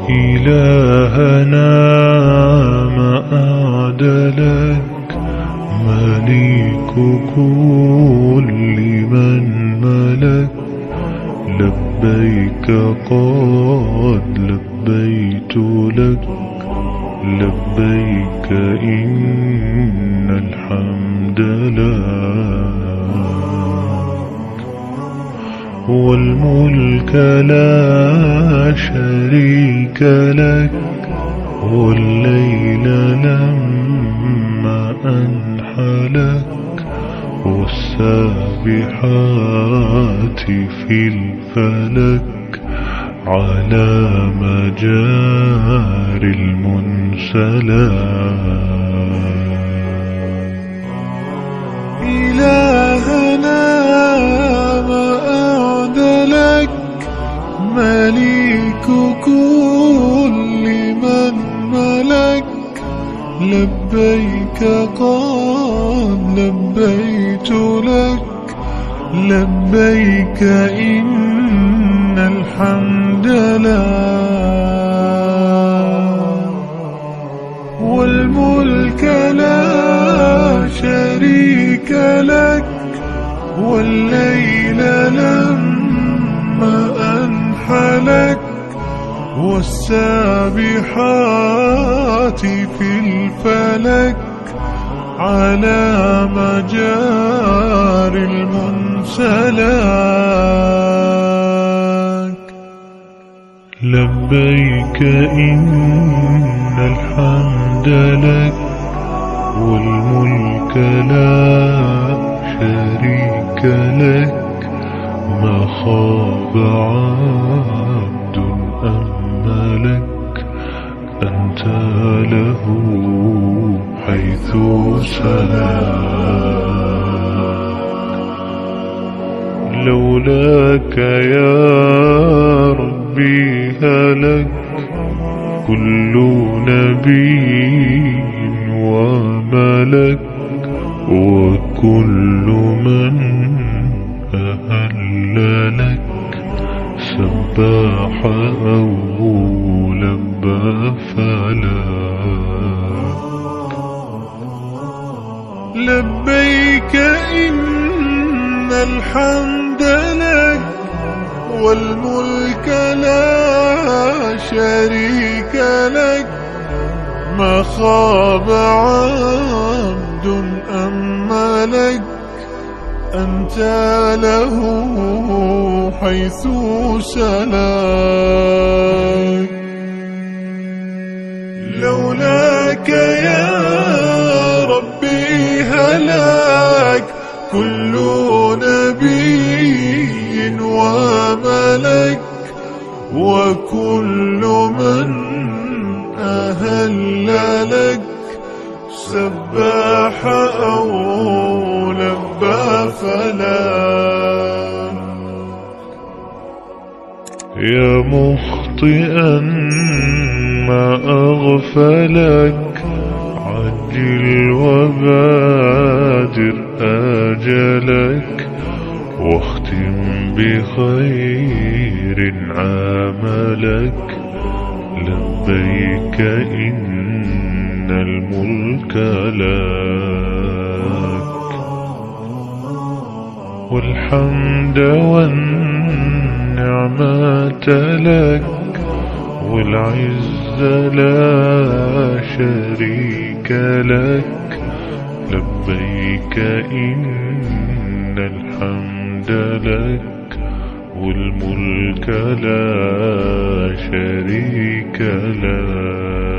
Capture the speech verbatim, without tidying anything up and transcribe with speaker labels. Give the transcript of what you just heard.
Speaker 1: إلهنا ما أعدلك، مليك كل من ملك. لبيك قد لبيت لك، لبيك إن الحمد لك، والملك لا شريك لك. والليل لما أنحلك، والسابحات في الفلك، على مجار المنسلك. إلهنا ما أعدلك، مليك كل من ملك. لبيك قد لبيت لك، لبيك إن الحمد لك، والملك لا شريك لك. والليل لما أنحلك، والسابحات في الفلك، على مجار المنسلك. لبيك إن الحمد لك، والملك لا شريك لك. ما خاب عبد أملك، أنت له حيث سلاك. لولاك يا ربي هلك، كل نبي وملك. وكل من أهل لك، سباح أو لبى فلاك. لبيك إن الحمد لك، والملك لا شريك لك. ما خاب عبد أملك، أنت له حيث سلاك. لولاك يا ربي هلاك، كل نبي وملك. وكل من أهل لك، سباح أو لبى فلاك. يا مخطئا ما أغفلك، عجل وبادر آجلك. واختم بخير عملك، لبيك إن الملك لك، والحمد والنعمة لك. والعز لا شريك لك، لبيك إن الحمد لك. والملك لا شريك لك.